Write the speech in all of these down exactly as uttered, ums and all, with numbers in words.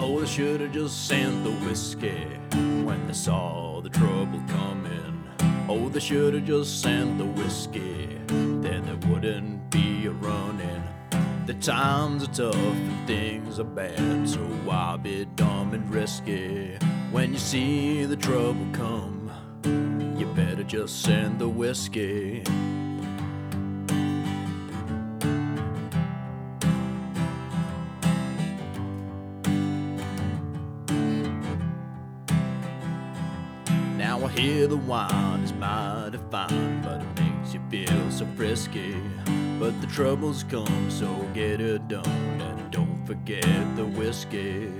Oh, they should have just sent the whiskey when they saw the trouble coming. Oh, they should have just sent the whiskey, then there wouldn't be a running. The times are tough and things are bad, so why be dumb and risky? When you see the trouble come, you better just send the whiskey. Now I hear the wine is mighty fine, but it makes you feel so frisky. But the troubles come, so get it done, and don't forget the whiskey.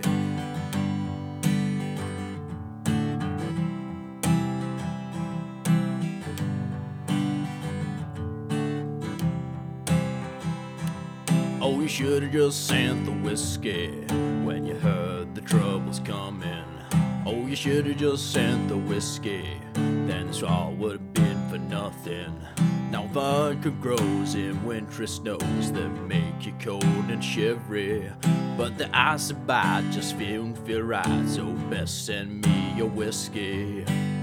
Oh, you should have just sent the whiskey when you heard the troubles coming. Oh, you should have just sent the whiskey, then this all would have been for nothing. Now vodka grows in wintry snows that make you cold and shivery, but the icy bite just feels feel right, so best send me your whiskey.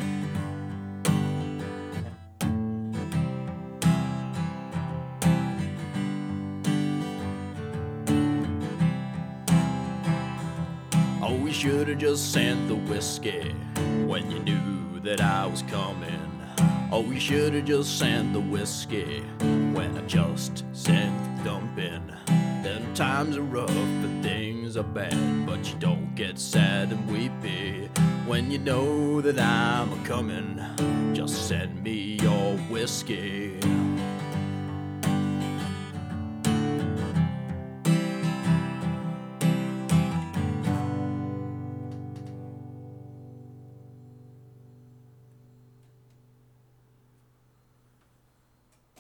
Oh, you should have just sent the whiskey when you knew that I was coming. Oh, you should have just sent the whiskey when I just sent the dumping. Then times are rough and things are bad, but you don't get sad and weepy when you know that I'm a coming. Just send me your whiskey.